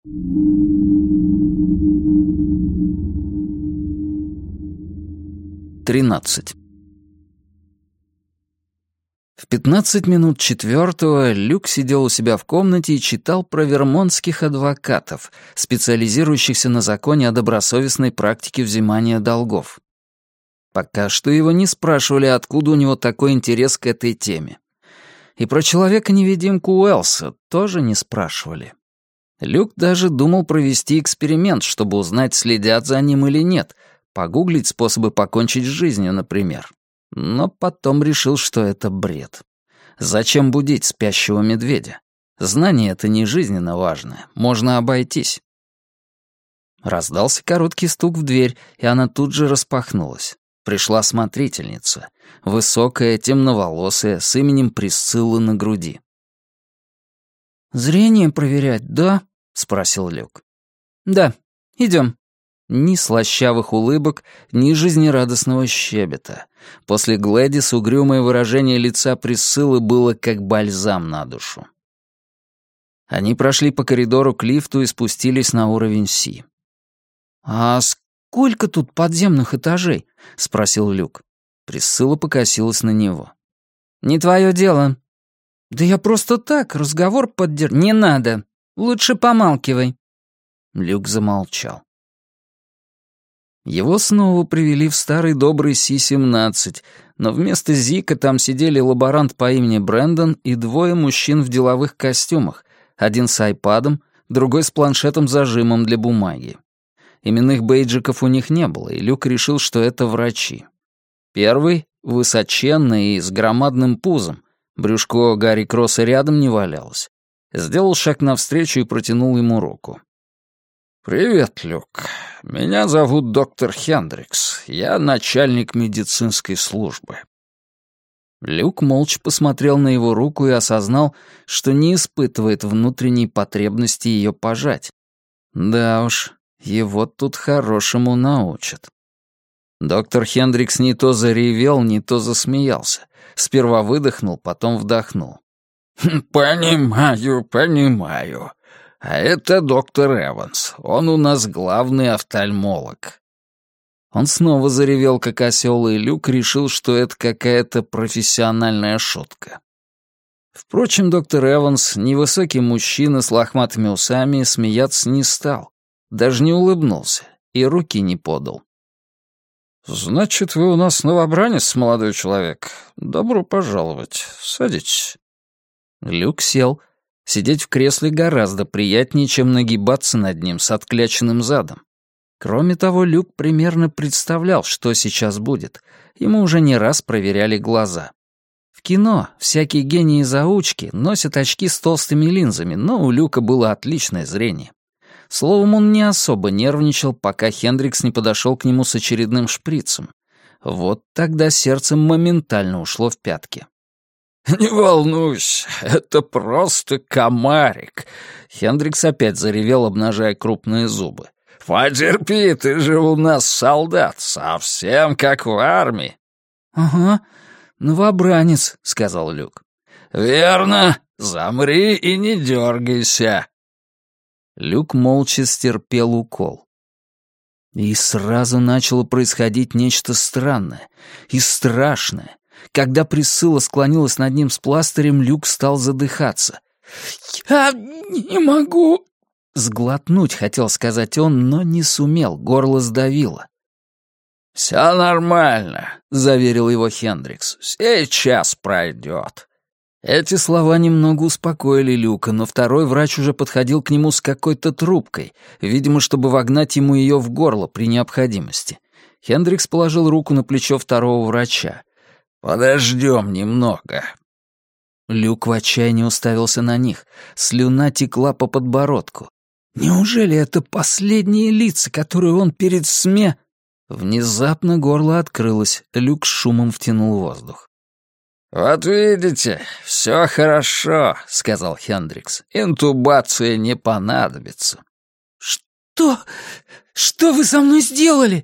13. В 15 минут четвертого Люк сидел у себя в комнате и читал про вермонтских адвокатов, специализирующихся на законе о добросовестной практике взимания долгов. Пока что его не спрашивали, откуда у него такой интерес к этой теме. И про человека-невидимку Уэллса тоже не спрашивали. Люк даже думал провести эксперимент, чтобы узнать, следят за ним или нет, погуглить способы покончить с жизнью, например. Но потом решил, что это бред. Зачем будить спящего медведя? Знание — это не жизненно важное, можно обойтись. Раздался короткий стук в дверь, и она тут же распахнулась. Пришла смотрительница, высокая, темноволосая, с именем Присциллы на груди. «Зрение проверять, да?» — спросил Люк. «Да, идем». Ни слащавых улыбок, ни жизнерадостного щебета. После Глэдис угрюмое выражение лица Присциллы было как бальзам на душу. Они прошли по коридору к лифту и спустились на уровень Си. «А сколько тут подземных этажей?» — спросил Люк. Присцилла покосилась на него. «Не твое дело». «Да я просто так, разговор «Не надо. Лучше помалкивай». Люк замолчал. Его снова привели в старый добрый Си-17, но вместо Зика там сидели лаборант по имени Брэндон и двое мужчин в деловых костюмах, один с айпадом, другой с планшетом-зажимом для бумаги. Именных бейджиков у них не было, и Люк решил, что это врачи. Первый — высоченный и с громадным пузом, брюшко Гарри Кросса рядом не валялось. Сделал шаг навстречу и протянул ему руку. «Привет, Люк. Меня зовут доктор Хендрикс. Я начальник медицинской службы». Люк молча посмотрел на его руку и осознал, что не испытывает внутренней потребности ее пожать. Да уж, его тут хорошему научат. Доктор Хендрикс не то заревел, не то засмеялся. Сперва выдохнул, потом вдохнул. «Понимаю. А это доктор Эванс. Он у нас главный офтальмолог». Он снова заревел, как осел, и Люк решил, что это какая-то профессиональная шутка. Впрочем, доктор Эванс, невысокий мужчина с лохматыми усами, смеяться не стал, даже не улыбнулся и руки не подал. «Значит, вы у нас новобранец, молодой человек? Добро пожаловать. Садитесь». Люк сел. Сидеть в кресле гораздо приятнее, чем нагибаться над ним с откляченным задом. Кроме того, Люк примерно представлял, что сейчас будет. Ему уже не раз проверяли глаза. В кино всякие гении-заучки носят очки с толстыми линзами, но у Люка было отличное зрение. Словом, он не особо нервничал, пока Хендрикс не подошел к нему с очередным шприцем. Вот тогда сердце моментально ушло в пятки. «Не волнуйся, это просто комарик!» Хендрикс опять заревел, обнажая крупные зубы. «Потерпи, ты же у нас солдат, совсем как в армии». «Ага, новобранец», — сказал Люк. «Верно, замри и не дергайся». Люк молча стерпел укол. И сразу начало происходить нечто странное и страшное. Когда Присцилла склонилась над ним с пластырем, Люк стал задыхаться. «Я не могу...» Сглотнуть хотел сказать он, но не сумел, горло сдавило. «Все нормально», — заверил его Хендрикс. «Сейчас пройдет». Эти слова немного успокоили Люка, но второй врач уже подходил к нему с какой-то трубкой, видимо, чтобы вогнать ему ее в горло при необходимости. Хендрикс положил руку на плечо второго врача. «Подождем немного». Люк в отчаянии уставился на них. Слюна текла по подбородку. Неужели это последние лица, которые он перед СМЕ... Внезапно горло открылось. Люк с шумом втянул воздух. «Вот видите, все хорошо», — сказал Хендрикс. «Интубация не понадобится». «Что? Что вы со мной сделали?»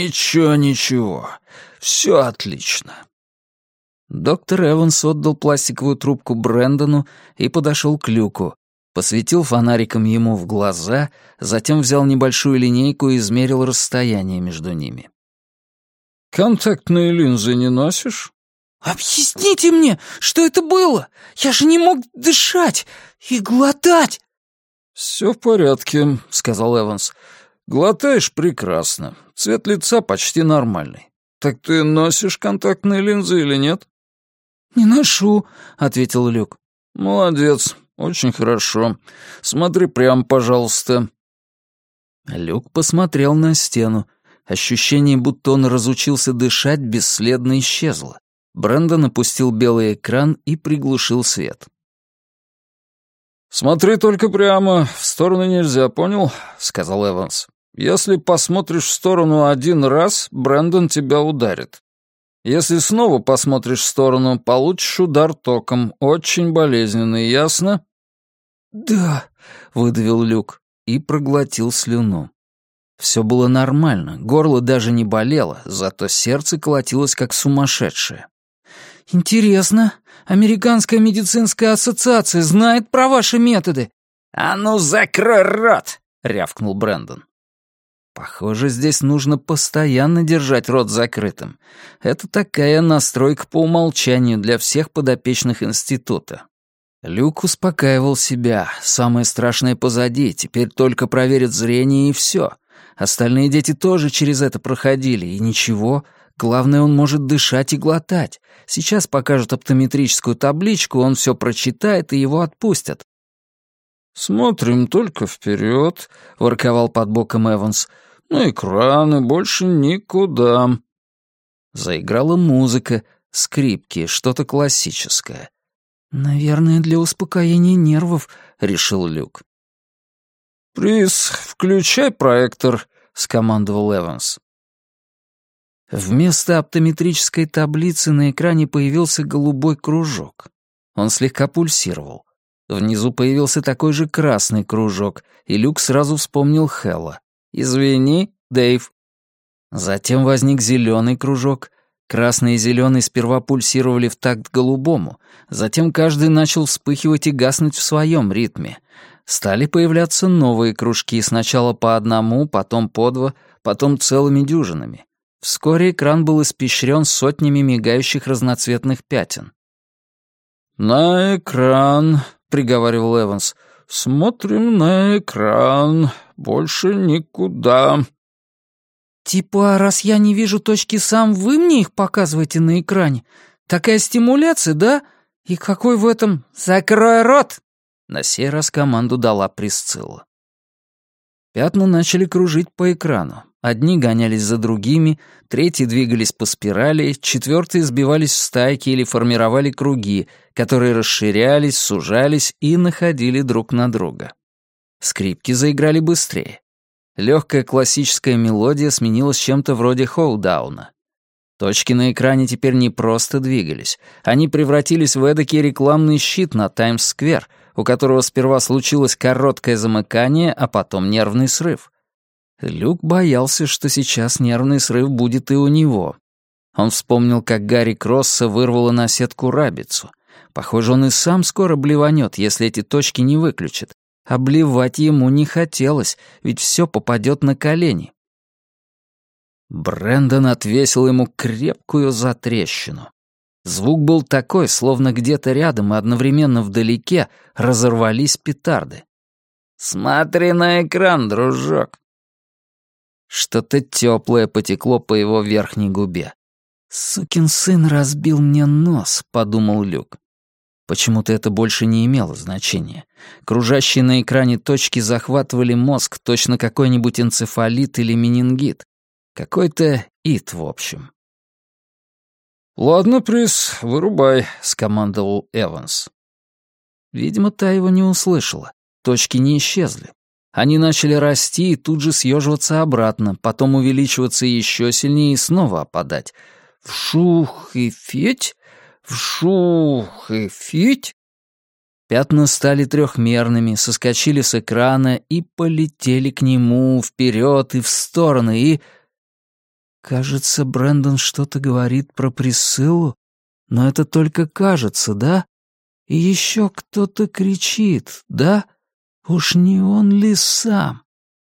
«Ничего. Все отлично». Доктор Эванс отдал пластиковую трубку Брэндону и подошел к Люку. Посветил фонариком ему в глаза, затем взял небольшую линейку и измерил расстояние между ними. «Контактные линзы не носишь?» «Объясните мне, что это было? Я же не мог дышать и глотать!» «Все в порядке», — сказал Эванс. «Глотаешь прекрасно. Цвет лица почти нормальный. Так ты носишь контактные линзы или нет?» «Не ношу», — ответил Люк. «Молодец, очень хорошо. Смотри прямо, пожалуйста». Люк посмотрел на стену. Ощущение, будто он разучился дышать, бесследно исчезло. Брэндон опустил белый экран и приглушил свет. «Смотри только прямо, в сторону нельзя, понял?» — сказал Эванс. «Если посмотришь в сторону один раз, Брэндон тебя ударит. Если снова посмотришь в сторону, получишь удар током, очень болезненный, ясно?» «Да», — выдавил Люк и проглотил слюну. Все было нормально, горло даже не болело, зато сердце колотилось как сумасшедшее. «Интересно, Американская медицинская ассоциация знает про ваши методы?» «А ну, закрой рот!» — рявкнул Брэндон. Похоже, здесь нужно постоянно держать рот закрытым. Это такая настройка по умолчанию для всех подопечных института. Люк успокаивал себя. Самое страшное позади, теперь только проверят зрение и все. Остальные дети тоже через это проходили, и ничего. Главное, он может дышать и глотать. Сейчас покажут оптометрическую табличку, он все прочитает, и его отпустят. «Смотрим только вперед», — ворковал под боком Эванс. «На экраны, больше никуда». Заиграла музыка, скрипки, что-то классическое. «Наверное, для успокоения нервов», — решил Люк. «Приз, включай проектор», — скомандовал Эванс. Вместо оптометрической таблицы на экране появился голубой кружок. Он слегка пульсировал. Внизу появился такой же красный кружок, и Люк сразу вспомнил Хэлла. «Извини, Дэйв». Затем возник зеленый кружок. Красный и зеленый сперва пульсировали в такт голубому, затем каждый начал вспыхивать и гаснуть в своем ритме. Стали появляться новые кружки, сначала по одному, потом по два, потом целыми дюжинами. Вскоре экран был испещрен сотнями мигающих разноцветных пятен. «На экран», — приговаривал Эванс. «Смотрим на экран. Больше никуда». «Типа, раз я не вижу точки сам, вы мне их показываете на экране? Такая стимуляция, да? И какой в этом...» «Закрой рот!» На сей раз команду дала Присцилла. Пятна начали кружить по экрану. Одни гонялись за другими, третьи двигались по спирали, четвертые сбивались в стайки или формировали круги, которые расширялись, сужались и находили друг на друга. Скрипки заиграли быстрее. Легкая классическая мелодия сменилась чем-то вроде хоудауна. Точки на экране теперь не просто двигались, они превратились в эдакий рекламный щит на Таймс-сквер, у которого сперва случилось короткое замыкание, а потом нервный срыв. Люк боялся, что сейчас нервный срыв будет и у него. Он вспомнил, как Гарри Кросса вырвало на сетку рабицу. Похоже, он и сам скоро блеванет, если эти точки не выключат. А блевать ему не хотелось, ведь все попадет на колени. Брэндон отвесил ему крепкую затрещину. Звук был такой, словно где-то рядом и одновременно вдалеке разорвались петарды. «Смотри на экран, дружок!» Что-то теплое потекло по его верхней губе. «Сукин сын разбил мне нос», — подумал Люк. Почему-то это больше не имело значения. Кружащие на экране точки захватывали мозг, точно какой-нибудь энцефалит или менингит. Какой-то ит, в общем. «Ладно, Прис, вырубай», — скомандовал Эванс. Видимо, та его не услышала. Точки не исчезли. Они начали расти и тут же съеживаться обратно, потом увеличиваться еще сильнее и снова опадать. Вшух и феть, вшух и феть. Пятна стали трехмерными, соскочили с экрана и полетели к нему вперед и в стороны, и... Кажется, Брэндон что-то говорит про Присциллу, но это только кажется, да? И еще кто-то кричит, да? Уж не он ли сам?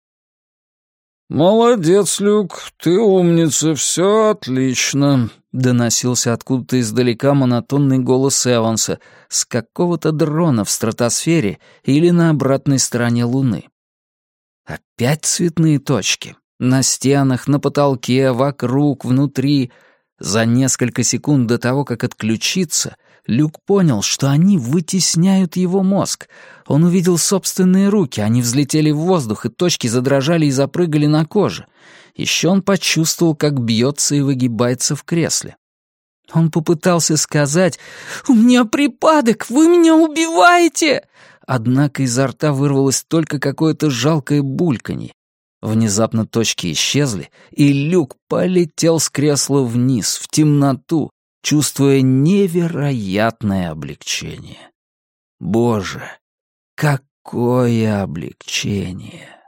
«Молодец, Люк, ты умница, все отлично», — доносился откуда-то издалека монотонный голос Эванса с какого-то дрона в стратосфере или на обратной стороне Луны. Опять цветные точки. На стенах, на потолке, вокруг, внутри. За несколько секунд до того, как отключиться, Люк понял, что они вытесняют его мозг. Он увидел собственные руки, они взлетели в воздух, и точки задрожали и запрыгали на коже. Еще он почувствовал, как бьется и выгибается в кресле. Он попытался сказать «У меня припадок, вы меня убиваете!» Однако изо рта вырвалось только какое-то жалкое бульканье. Внезапно точки исчезли, и Люк полетел с кресла вниз, в темноту, чувствуя невероятное облегчение. Боже, какое облегчение!